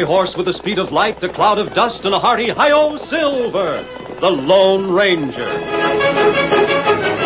fiery horse with the speed of light, a cloud of dust, and a hearty hi-yo Silver, the Lone Ranger.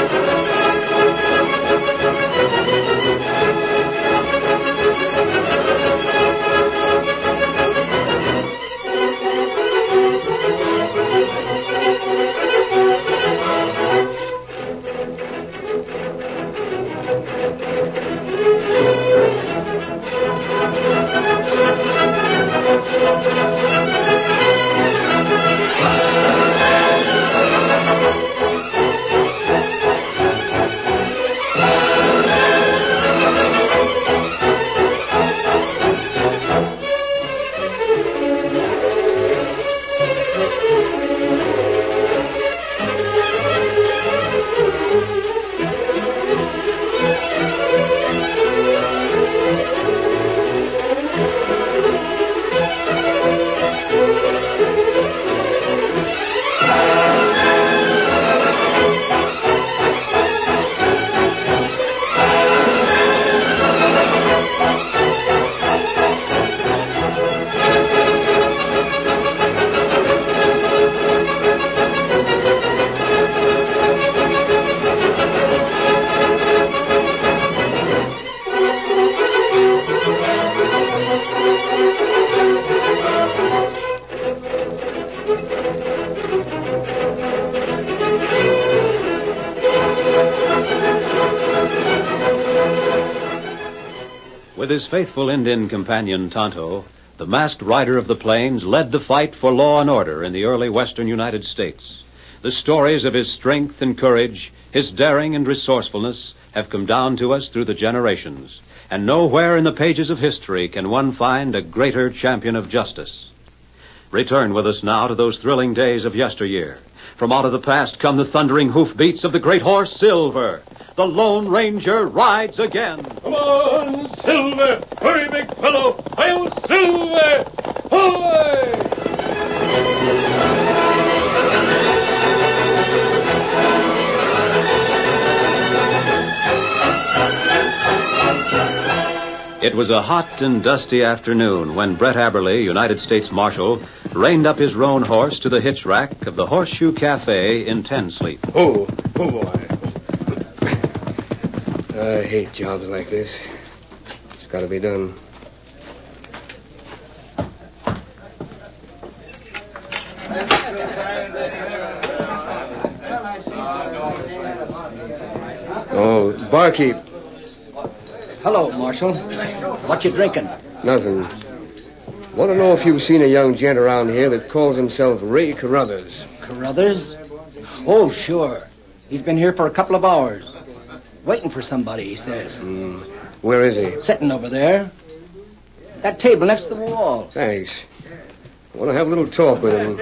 With his faithful Indian companion, Tonto, the masked rider of the plains led the fight for law and order in the early western United States. The stories of his strength and courage, his daring and resourcefulness, have come down to us through the generations, and nowhere in the pages of history can one find a greater champion of justice. Return with us now to those thrilling days of yesteryear. From out of the past come the thundering hoofbeats of the great horse, Silver. The Lone Ranger rides again. Come on, Silver! Hurry, big fellow! I'll Silver! Hoy! It was a hot and dusty afternoon when Brett Aberley, United States Marshal, reined up his roan horse to the hitch rack of the Horseshoe Cafe in Ten Sleep. Oh, boy. I hate jobs like this. It's got to be done. Oh, barkeep. Hello, Marshal. What you drinking? Nothing. Want to know if you've seen a young gent around here that calls himself Ray Carruthers. Carruthers? Oh, sure. He's been here for a couple of hours. Waiting for somebody, he says. Where is he? Sitting over there. That table next to the wall. Thanks. I want to have a little talk with him.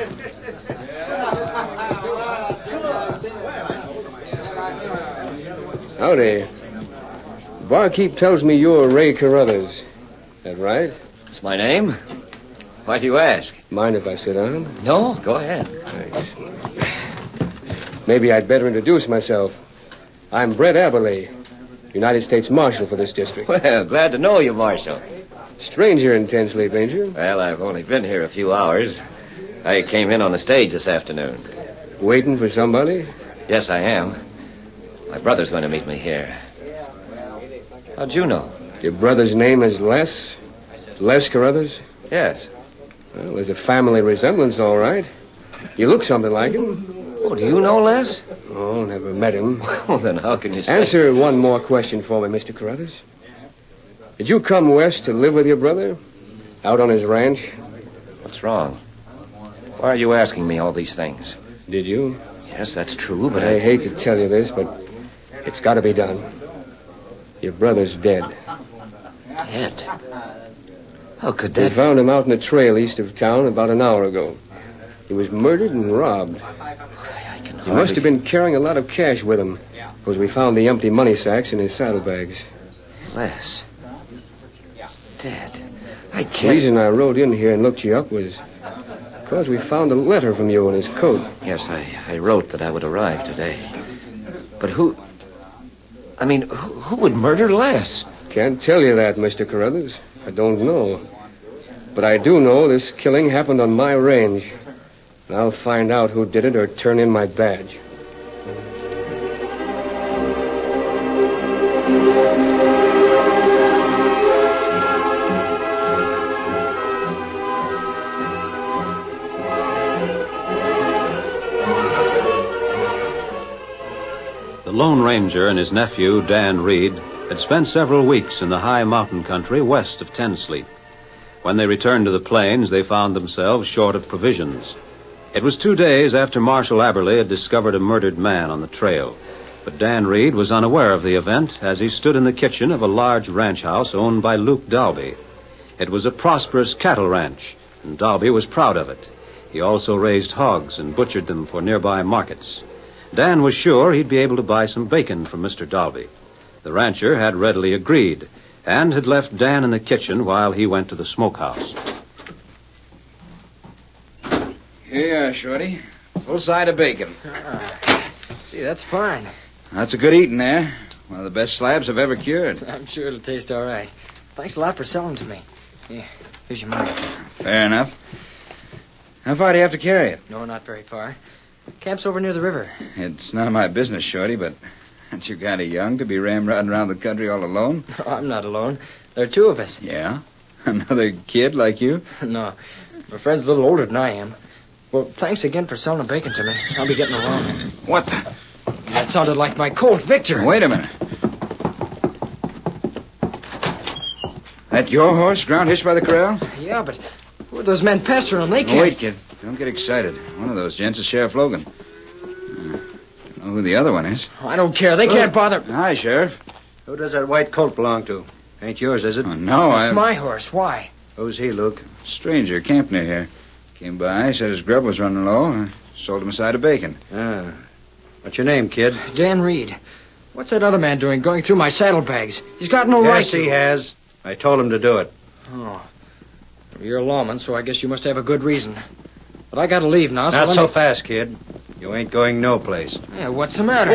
Howdy. Barkeep tells me you're Ray Carruthers. That right? That's my name. Why do you ask? Mind if I sit down? No, go ahead. Thanks. Maybe I'd better introduce myself. I'm Brett Aberley, United States Marshal for this district. Well, glad to know you, Marshal. Stranger in Ten Sleep, ain't you? Well, I've only been here a few hours. I came in on the stage this afternoon. Waiting for somebody? Yes, I am. My brother's going to meet me here. How'd you know? Your brother's name is Les? Les Carruthers? Yes. Well, there's a family resemblance, all right. You look something like him. Oh, do you know Les? Oh, never met him. Well, then how can you say... Answer one more question for me, Mr. Carruthers. Did you come west to live with your brother? Out on his ranch? What's wrong? Why are you asking me all these things? Did you? Yes, that's true, but I hate to tell you this, but it's got to be done. Your brother's dead. Dead? How could that... We found him out in a trail east of town about an hour ago. He was murdered and robbed. I can He must have been carrying a lot of cash with him, because we found the empty money sacks in his saddlebags. Les. Dead. I The can't... reason I rode in here and looked you up was because we found a letter from you in his coat. Yes, I wrote that I would arrive today. But who... I mean, who would murder Les? Can't tell you that, Mr. Carruthers. I don't know. But I do know this killing happened on my range. And I'll find out who did it or turn in my badge. The Lone Ranger and his nephew, Dan Reed, had spent several weeks in the high mountain country west of Ten Sleep. When they returned to the plains, they found themselves short of provisions. It was 2 days after Marshal Aberley had discovered a murdered man on the trail. But Dan Reed was unaware of the event as he stood in the kitchen of a large ranch house owned by Luke Dalby. It was a prosperous cattle ranch, and Dalby was proud of it. He also raised hogs and butchered them for nearby markets. Dan was sure he'd be able to buy some bacon from Mr. Dalby. The rancher had readily agreed and had left Dan in the kitchen while he went to the smokehouse. Here you are, Shorty. Full side of bacon. See, that's fine. That's a good eating there. One of the best slabs I've ever cured. I'm sure it'll taste all right. Thanks a lot for selling to me. Here's your money. Fair enough. How far do you have to carry it? No, not very far. Camp's over near the river. It's none of my business, Shorty, but aren't you kind of young to be ramrodding around the country all alone? No, I'm not alone. There are 2 of us. Yeah? Another kid like you? No. My friend's a little older than I am. Well, thanks again for selling the bacon to me. I'll be getting along. What the? That sounded like my Colt Victor. Wait a minute. That your horse, ground hitched by the corral? Yeah, but who are those men pestering him? They can't... Wait, kid. Don't get excited. One of those gents is Sheriff Logan. Don't know who the other one is. I don't care. They can't bother... Hi, Sheriff. Who does that white colt belong to? Ain't yours, is it? Oh, no, It's my horse. Why? Who's he, Luke? Stranger, camped near here. Came by, said his grub was running low. I sold him a side of bacon. What's your name, kid? Dan Reed. What's that other man doing going through my saddlebags? He's got no right Yes, to... he has. I told him to do it. Oh. You're a lawman, so I guess you must have a good reason. But I gotta leave now, so Not let so me... fast, kid. You ain't going no place. Yeah, what's the matter?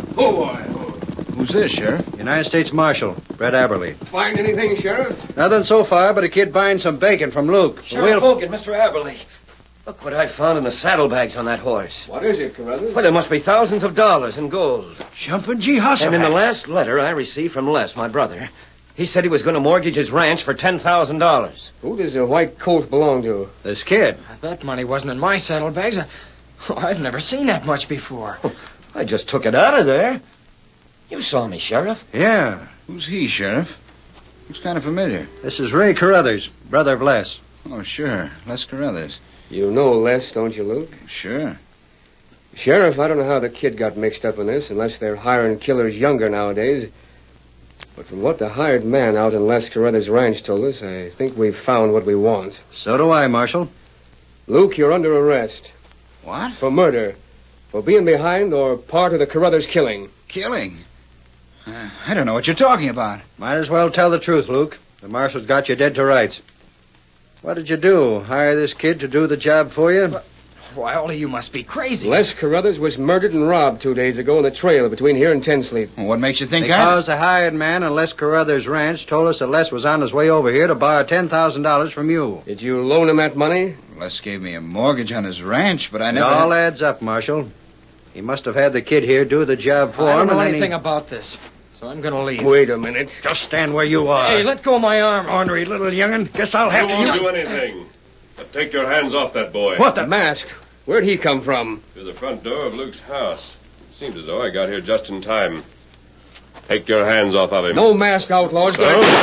Who's this, Sheriff? United States Marshal, Brett Aberley. Find anything, Sheriff? Nothing so far but a kid buying some bacon from Luke. Sheriff Logan, Mr. Aberley. Look what I found in the saddlebags on that horse. What is it, Carruthers? Well, there must be thousands of dollars in gold. Jumping G. Hustle. And in the last letter I received from Les, my brother, he said he was going to mortgage his ranch for $10,000. Who does the white colt belong to? This kid. That money wasn't in my saddlebags. I've never seen that much before. I just took it out of there. You saw me, Sheriff. Yeah. Who's he, Sheriff? Looks kind of familiar. This is Ray Carruthers, brother of Les. Oh, sure. Les Carruthers. You know Les, don't you, Luke? Sure. Sheriff, I don't know how the kid got mixed up in this, unless they're hiring killers younger nowadays. But from what the hired man out in Les Carruthers' ranch told us, I think we've found what we want. So do I, Marshal. Luke, you're under arrest. What? For murder. For being behind or part of the Carruthers killing. Killing? I don't know what you're talking about. Might as well tell the truth, Luke. The Marshal's got you dead to rights. What did you do? Hire this kid to do the job for you? Why, all of you must be crazy. Les Carruthers was murdered and robbed 2 days ago on the trail between here and Ten Sleep. Well, what makes you think Because the hired man on Les Carruthers' ranch told us that Les was on his way over here to borrow $10,000 from you. Did you loan him that money? Les gave me a mortgage on his ranch, but I It never... all adds up, Marshal. He must have had the kid here do the job for I don't him. know and then anything about this, so I'm going to leave. Wait a minute. Just stand where you are. Hey, let go of my arm. Ornery little young'un. Guess I'll have You to... won't do anything. But take your hands off that boy. What the... Masked. Where'd he come from? Through the front door of Luke's house. Seems as though I got here just in time. Take your hands off of him. No masked outlaws.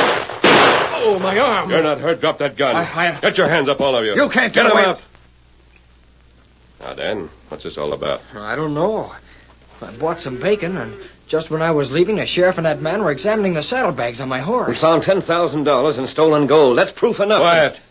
Oh, my arm. You're not hurt. Drop that gun. Get your hands up, all of you. You can't Get get him away. up. Now, Dan, what's this all about? I don't know. I bought some bacon, and just when I was leaving, the sheriff and that man were examining the saddlebags on my We horse. found $10,000 in stolen gold. That's proof enough. Quiet.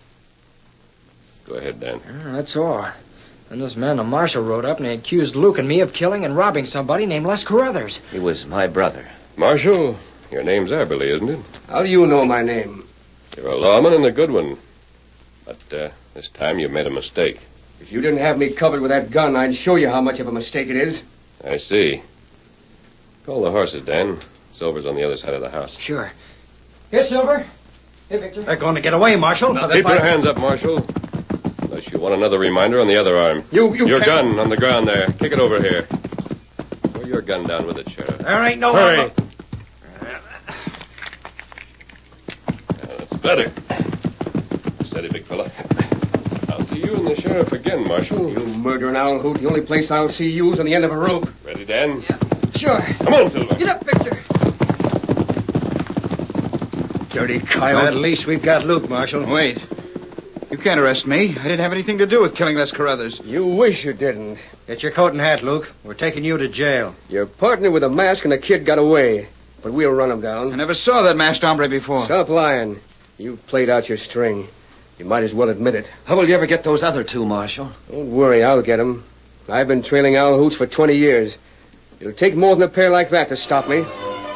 Go ahead, Dan. That's all. And this man, the marshal, rode up, and he accused Luke and me of killing and robbing somebody named Les Carruthers. He was my brother. Marshal, your name's Aberley, isn't it? How do you know my name? You're a lawman and a good one. But this time you made a mistake. If you didn't have me covered with that gun, I'd show you how much of a mistake it is. I see. Call the horses, Dan. Silver's on the other side of the house. Sure. Here, Silver. Hey, Victor. They're going to get away, Marshal. Keep your hands up, Marshal. Unless you want another reminder on the other arm. You Your can't- gun on the ground there. Kick it over here. Throw your gun down with it, Sheriff. There ain't no... Hurry. That's better. Steady, big fella. I'll see you and the sheriff again, Marshal. You murdering owl hoot. The only place I'll see you is on the end of a rope. Ready, Dan? Sure. Come on, Silver. Get up, Victor. Dirty At coyote. least we've got Luke, Marshal. Wait. You can't arrest me. I didn't have anything to do with killing Les Carruthers. You wish you didn't. Get your coat and hat, Luke. We're taking you to jail. Your partner with a mask and the kid got away. But we'll run him I down. never saw that masked hombre before. Stop lying. You've played out your string. You might as well admit it. How will you ever get those other two, Marshal? Don't worry, I'll get him. I've been trailing owl hoots for 20 years. It'll take more than a pair like that to stop me.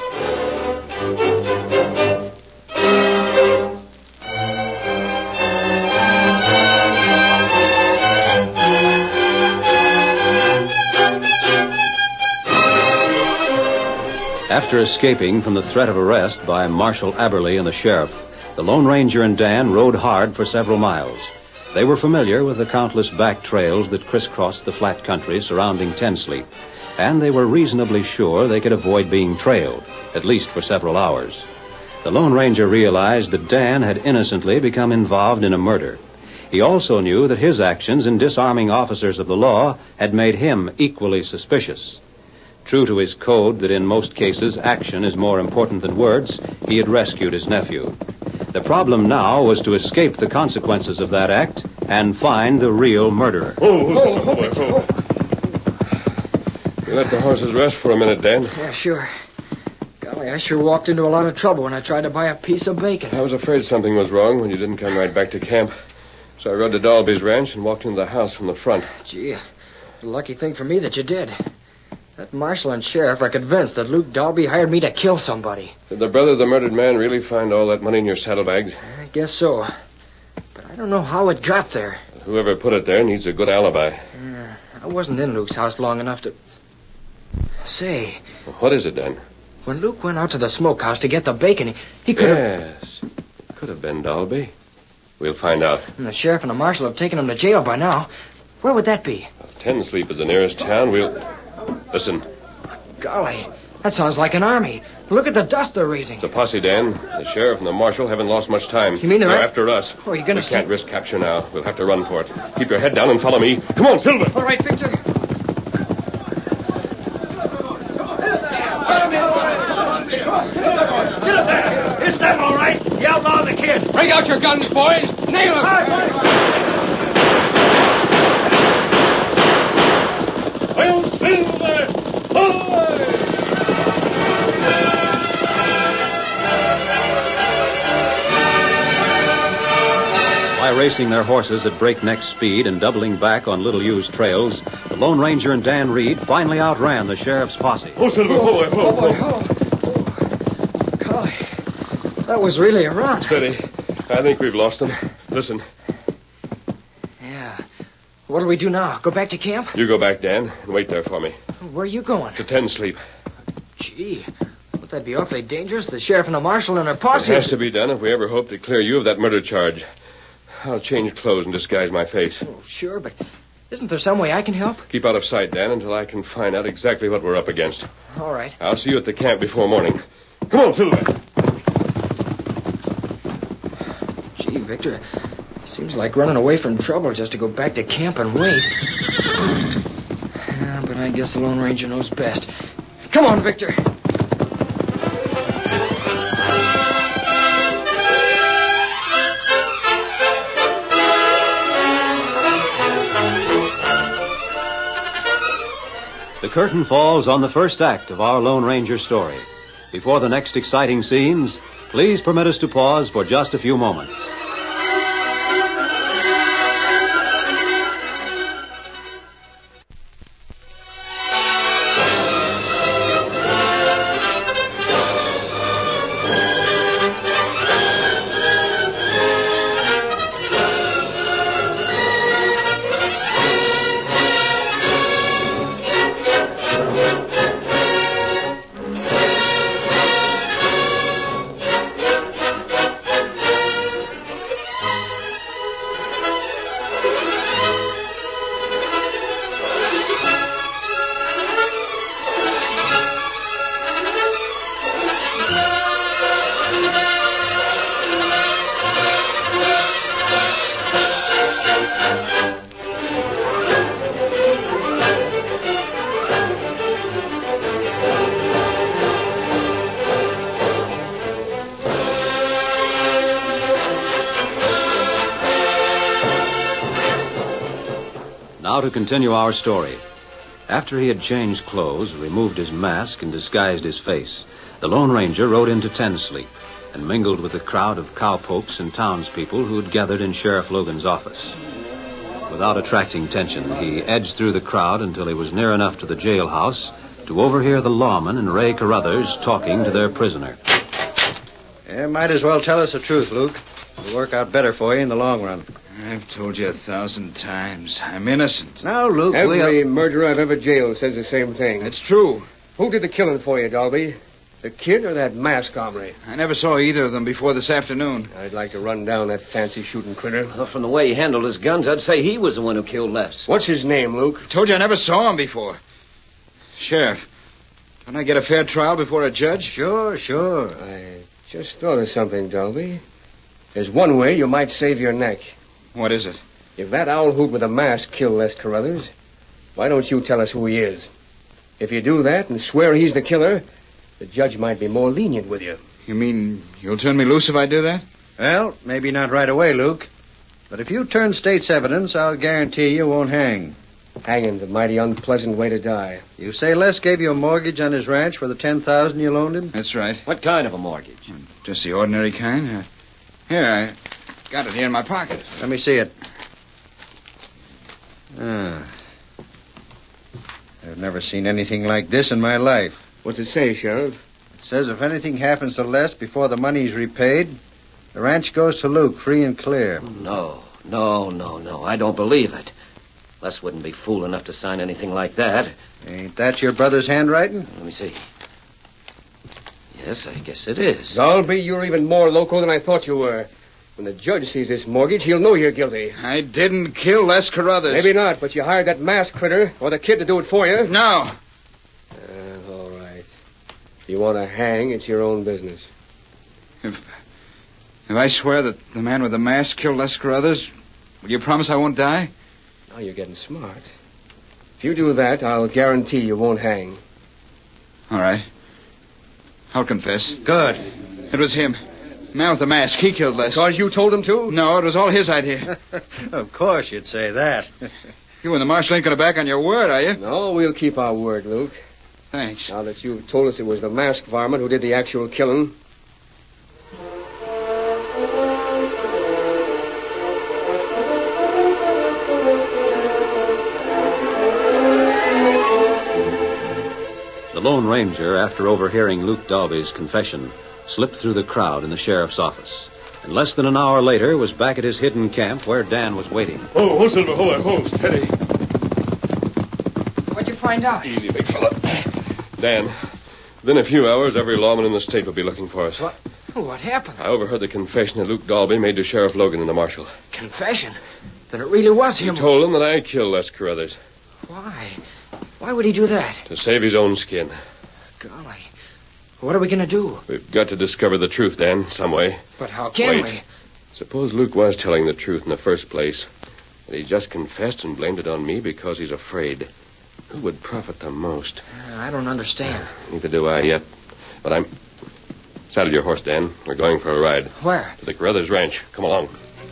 After escaping from the threat of arrest by Marshal Aberley and the sheriff, the Lone Ranger and Dan rode hard for several miles. They were familiar with the countless back trails that crisscrossed the flat country surrounding Ten Sleep, and they were reasonably sure they could avoid being trailed, at least for several hours. The Lone Ranger realized that Dan had innocently become involved in a murder. He also knew that his actions in disarming officers of the law had made him equally suspicious. True to his code that in most cases action is more important than words, he had rescued his nephew. The problem now was to escape the consequences of that act and find the real murderer. Oh. You let the horses rest for a minute, Dan. Yeah, sure. Golly, I sure walked into a lot of trouble when I tried to buy a piece of bacon. I was afraid something was wrong when you didn't come right back to camp. So I rode to Dalby's ranch and walked into the house from the front. Gee, it's a lucky thing for me that you did. That marshal and sheriff are convinced that Luke Dalby hired me to kill somebody. Did the brother of the murdered man really find all that money in your saddlebags? I guess so. But I don't know how it got there. Whoever put it there needs a good alibi. I wasn't in Luke's house long enough to... Say, What is it, Dan? when Luke went out to the smokehouse to get the bacon, he could have... Yes. Could have been Dalby. We'll find out. And the sheriff and the marshal have taken him to jail by now. Where would that be? Ten Sleep is the nearest town. Listen, Golly, that sounds like an army. Look at the dust they're raising. it's a posse, Dan. The sheriff and the marshal haven't lost much time. You mean they're after us? Oh, you're gonna We can't risk capture now. We'll have to run for it. Keep your head down and follow me. Come on, Silver. All right, Victor. Get up there! It's them, all right. You outlaw the kid. Bring out your guns, boys. Nail him. Hail Silver! By racing their horses at breakneck speed and doubling back on little-used trails, the Lone Ranger and Dan Reed finally outran the sheriff's posse. Oh, Silver, Golly, that was really a run. Steady. I think we've lost them. Listen, Yeah. What'll we do now? Go back to camp? you go back, Dan, and wait there for me. Where are you going? To Ten Sleep. Gee, would that be awfully dangerous? The sheriff and the marshal and their It posse... has to be done if we ever hope to clear you of that murder charge. I'll change clothes and disguise my face. Oh, sure, but isn't there some way I can help? Keep out of sight, Dan, until I can find out exactly what we're up against. All right. I'll see you at the camp before morning. Come on, Silver. Gee, Victor, seems like running away from trouble just to go back to camp and wait. Yeah, but I guess the Lone Ranger knows best. Come on, Victor. The curtain falls on the first act of our Lone Ranger story. Before the next exciting scenes, please permit us to pause for just a few moments. Now to continue our story. After he had changed clothes, removed his mask, and disguised his face, the Lone Ranger rode into Ten Sleep and mingled with the crowd of cowpokes and townspeople who had gathered in Sheriff Logan's office. Without attracting attention, he edged through the crowd until he was near enough to the jailhouse to overhear the lawman and Ray Carruthers talking to their prisoner. You might as well tell us the truth, Luke. It'll work out better for you in the long run. I've told you 1,000 times. I'm innocent. Now, Luke, Every murderer I've ever jailed says the same thing. That's true. Who did the killing for you, Dalby? The kid or that masked hombre? I never saw either of them before this afternoon. I'd like to run down that fancy shooting critter. Well, from the way he handled his guns, I'd say he was the one who killed Les. What's his name, Luke? I told you I never saw him before. Sheriff, can I get a fair trial before a judge? Sure. I just thought of something, Dalby. There's one way you might save your neck. What is it? If that owl hoot with a mask killed Les Carruthers, why don't you tell us who he is? If you do that and swear he's the killer, the judge might be more lenient with you. You mean you'll turn me loose if I do that? Well, maybe not right away, Luke. But if you turn state's evidence, I'll guarantee you won't hang. Hanging's a mighty unpleasant way to die. You say Les gave you a mortgage on his ranch for the $10,000 you loaned him? That's right. What kind of a mortgage? Just the ordinary kind. Here, I got it here in my pocket. Let me see it. I've never seen anything like this in my life. What's it say, Sheriff? It says if anything happens to Les before the money's repaid, the ranch goes to Luke, free and clear. No. I don't believe it. Les wouldn't be fool enough to sign anything like that. Ain't that your brother's handwriting? Let me see. Yes, I guess it is. Dalby, you're even more loco than I thought you were. When the judge sees this mortgage, he'll know you're guilty. I didn't kill Les Carruthers. Maybe not, but you hired that masked critter or the kid to do it for you. No. All right. If you want to hang, it's your own business. If I swear that the man with the mask killed Les Carruthers, will you promise I won't die? Now you're getting smart. If you do that, I'll guarantee you won't hang. All right. I'll confess. Good. It was him. The man with the mask. He killed Les. Because you told him to? No, it was all his idea. Of course you'd say that. You and the marshal ain't going to back on your word, are you? No, we'll keep our word, Luke. Thanks. Now that you've told us it was the masked varmint who did the actual killing. The Lone Ranger, after overhearing Luke Dalby's confession, slipped through the crowd in the sheriff's office. And less than an hour later was back at his hidden camp where Dan was waiting. Oh, Silver, hold, steady. What'd you find out? Easy, big fella. Dan, within a few hours, every lawman in the state will be looking for us. What happened? I overheard the confession that Luke Dalby made to Sheriff Logan and the marshal. Confession? Then it really was He him. told him that I killed Les Carruthers. Why? Why would he do that? To save his own skin. Golly. What are we going to do? We've got to discover the truth, Dan, some way. But how can Wait. Suppose Luke was telling the truth in the first place, and he just confessed and blamed it on me because he's afraid. Who would profit the most? we? I don't understand. Neither do I yet. But I'm... Saddle your horse, Dan. We're going for a ride. Where? To the Carruthers Ranch. Come along.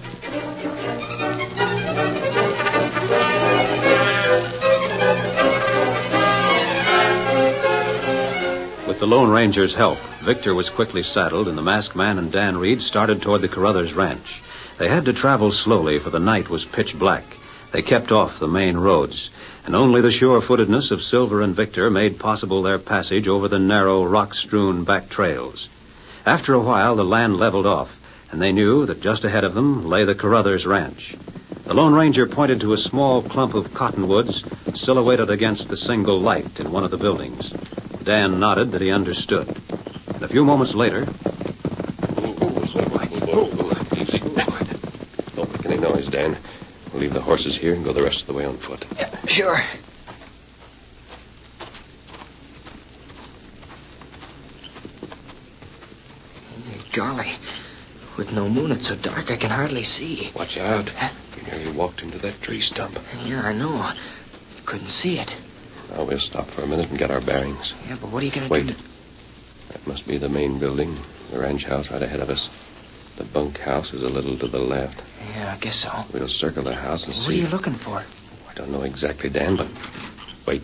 With the Lone Ranger's help, Victor was quickly saddled, and the masked man and Dan Reed started toward the Carruthers Ranch. They had to travel slowly, for the night was pitch black. They kept off the main roads, and only the sure-footedness of Silver and Victor made possible their passage over the narrow, rock-strewn back trails. After a while, the land leveled off, and they knew that just ahead of them lay the Carruthers Ranch. The Lone Ranger pointed to a small clump of cottonwoods silhouetted against the single light in one of the buildings. Dan nodded that he understood. And a few moments later... Easy. Don't make any noise, Dan. We'll leave the horses here and go the rest of the way on foot. Sure. Golly. With no moon, it's so dark I can hardly see. Watch out. You nearly walked into that tree stump. Yeah, I know. Couldn't see it. Now we'll stop for a minute and get our bearings. Yeah, but what are you going to Wait. do? That must be the main building. The ranch house right ahead of us. The bunk house is a little to the left. Yeah, I guess so. We'll circle the house and What see. are you looking for? I don't know exactly, Dan, but... Wait.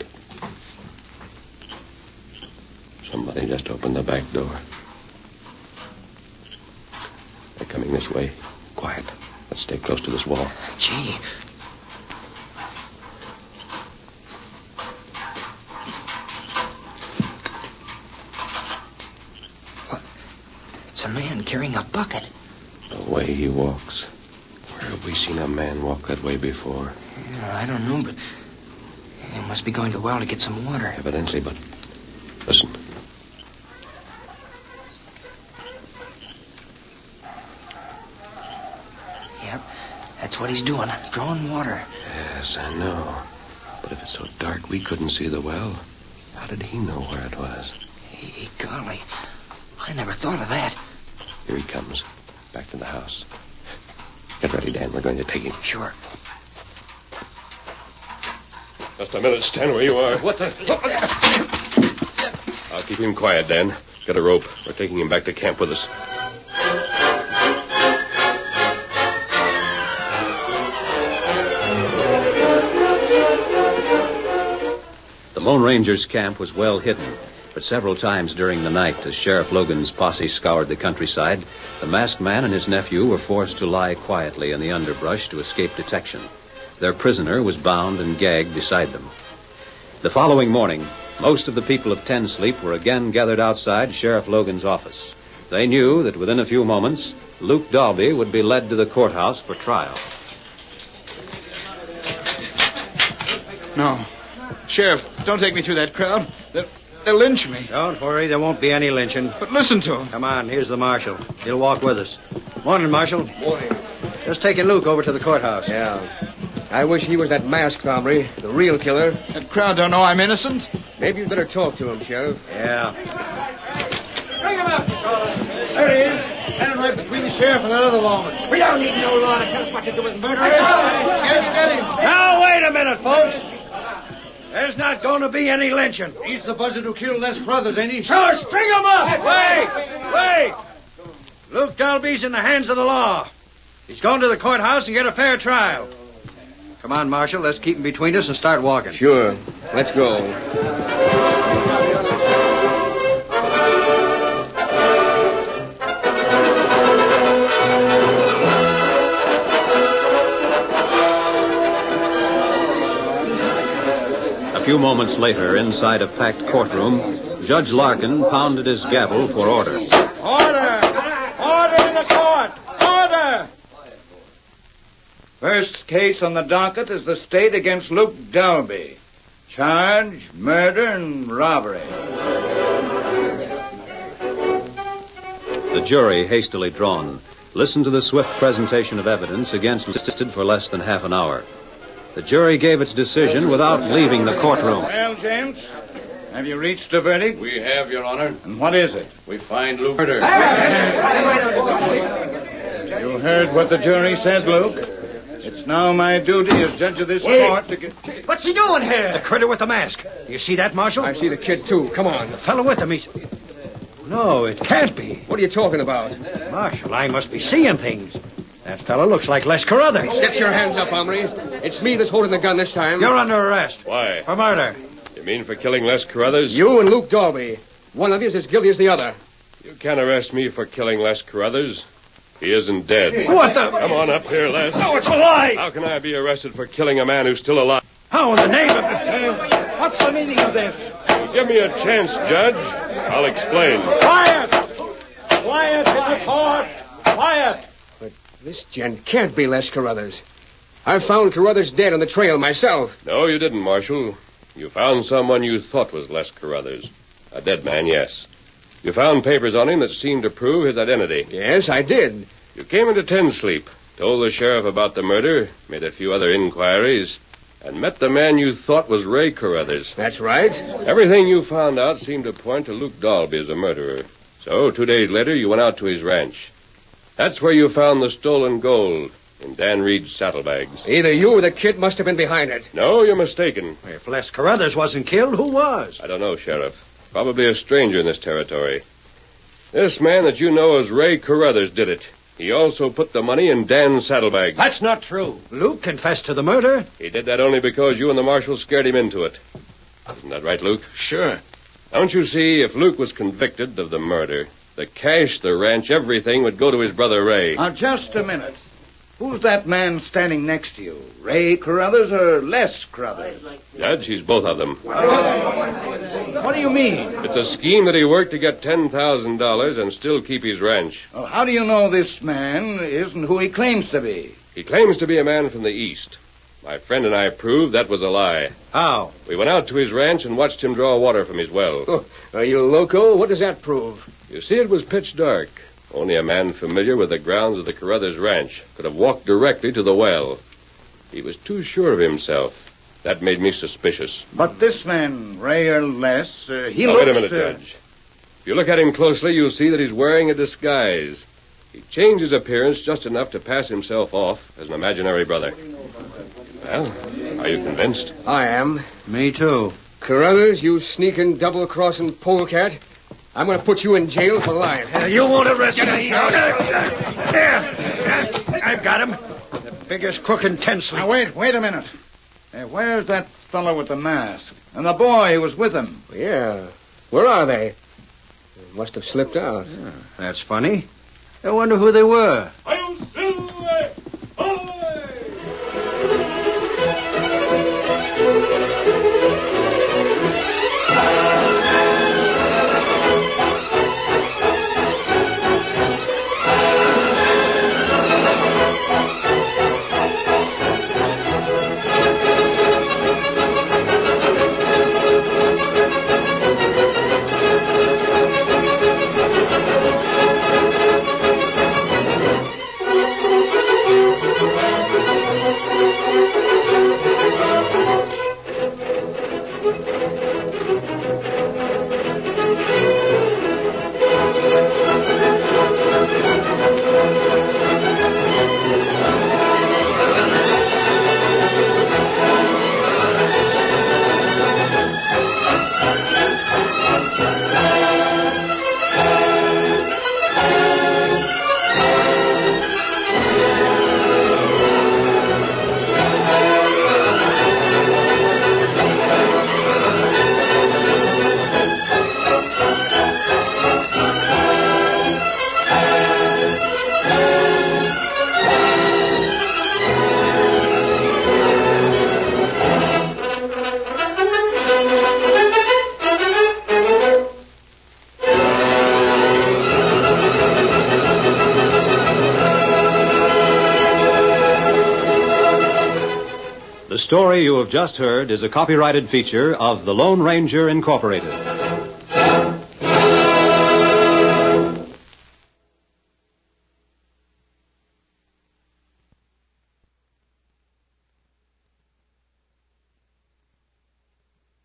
Somebody just opened the back door. They're coming this way. Quiet. Let's stay close to this wall. Gee. What? It's a man carrying a bucket. The way he walks. Where have we seen a man walk that way before? I don't know, but he must be going to the well to get some water. Evidently, but... Listen. Yep, that's what he's doing, drawing water. Yes, I know. But if it's so dark we couldn't see the well, how did he know where it was? Hey, golly, I never thought of that. Here he comes. Back to the house. Get ready, Dan. We're going to take him. Sure. Just a minute. Stand where you are. What the... I'll keep him quiet, Dan. Get a rope. We're taking him back to camp with us. The Lone Ranger's camp was well hidden, but several times during the night, as Sheriff Logan's posse scoured the countryside, the masked man and his nephew were forced to lie quietly in the underbrush to escape detection. Their prisoner was bound and gagged beside them. The following morning, most of the people of Ten Sleep were again gathered outside Sheriff Logan's office. They knew that within a few moments, Luke Dalby would be led to the courthouse for trial. No. Sheriff, don't take me through that crowd. They'll lynch me. Don't worry, there won't be any lynching. But listen to him. Come on, here's the marshal. He'll walk with us. Morning, Marshal. Morning. Just taking Luke over to the courthouse. Yeah. I wish he was that masked hombre, the real killer. That crowd don't know I'm innocent. Maybe you'd better talk to him, Sheriff. Yeah. Bring him up, there he is. Standing right between the sheriff and that other lawman. We don't need no law to tell us what to do with murderers. Yes, get him. Now, wait a minute, folks. There's not going to be any lynching. He's the buzzard who killed Les Crothers, ain't he? Sure, string him up! Wait! Luke Dalby's in the hands of the law. He's going to the courthouse and get a fair trial. Come on, Marshal, let's keep him between us and start walking. Sure. Let's go. A few moments later, inside a packed courtroom, Judge Larkin pounded his gavel for order. Order! Order in the court! Order! First case on the docket is the state against Luke Dalby. Charge, murder, and robbery. The jury, hastily drawn, listened to the swift presentation of evidence against listed for less than half an hour. The jury gave its decision without leaving the courtroom. Well, James, have you reached a verdict? We have, Your Honor. And what is it? We find Luke murder. You heard what the jury said, Luke. It's now my duty as judge of this court to get... What's he doing here? The critter with the mask. You see that, Marshal? I see the kid, too. Come on. The fellow with him, he's... No, it can't be. What are you talking about? Marshal, I must be seeing things. That fellow looks like Les Carruthers. Get your hands up, hombre. It's me that's holding the gun this time. You're under arrest. Why? For murder. You mean for killing Les Carruthers? You and Luke Dalby. One of you is as guilty as the other. You can't arrest me for killing Les Carruthers. He isn't dead. What the... Come on up here, Les. No, it's a lie. How can I be arrested for killing a man who's still alive? How in the name of... What's the meaning of this? Give me a chance, Judge. I'll explain. Quiet! Quiet in the court! Quiet! But this gent can't be Les Carruthers. I found Carruthers dead on the trail myself. No, you didn't, Marshal. You found someone you thought was Les Carruthers. A dead man, yes. You found papers on him that seemed to prove his identity. Yes, I did. You came into Ten Sleep, told the sheriff about the murder, made a few other inquiries, and met the man you thought was Ray Carruthers. That's right. Everything you found out seemed to point to Luke Dalby as a murderer. So, 2 days later, you went out to his ranch. That's where you found the stolen gold in Dan Reed's saddlebags. Either you or the kid must have been behind it. No, you're mistaken. If Les Carruthers wasn't killed, who was? I don't know, Sheriff. Probably a stranger in this territory. This man that you know as Ray Carruthers did it. He also put the money in Dan's saddlebag. That's not true. Luke confessed to the murder. He did that only because you and the marshal scared him into it. Isn't that right, Luke? Sure. Don't you see, if Luke was convicted of the murder, the cash, the ranch, everything would go to his brother Ray. Now, just a minute. Who's that man standing next to you? Ray Carruthers or Les Carruthers? Judge, he's both of them. What do you mean? It's a scheme that he worked to get $10,000 and still keep his ranch. Well, how do you know this man isn't who he claims to be? He claims to be a man from the East. My friend and I proved that was a lie. How? We went out to his ranch and watched him draw water from his well. Oh, are you loco? What does that prove? You see, it was pitch dark. Only a man familiar with the grounds of the Carruthers ranch could have walked directly to the well. He was too sure of himself. That made me suspicious. But this man, Ray or Les, he Now, looks... wait a minute, Judge. If you look at him closely, you'll see that he's wearing a disguise. He changed his appearance just enough to pass himself off as an imaginary brother. Well, are you convinced? I am. Me too. Carruthers, you sneaking, double-crossing polecat. I'm going to put you in jail for lying. You won't arrest me. There. I've got him. The biggest crook in Tensley. Now, wait a minute. Hey, where's that fellow with the mask? And the boy who was with him? Yeah. Where are they? They must have slipped out. Yeah, that's funny. I wonder who they were. The story you have just heard is a copyrighted feature of the Lone Ranger Incorporated.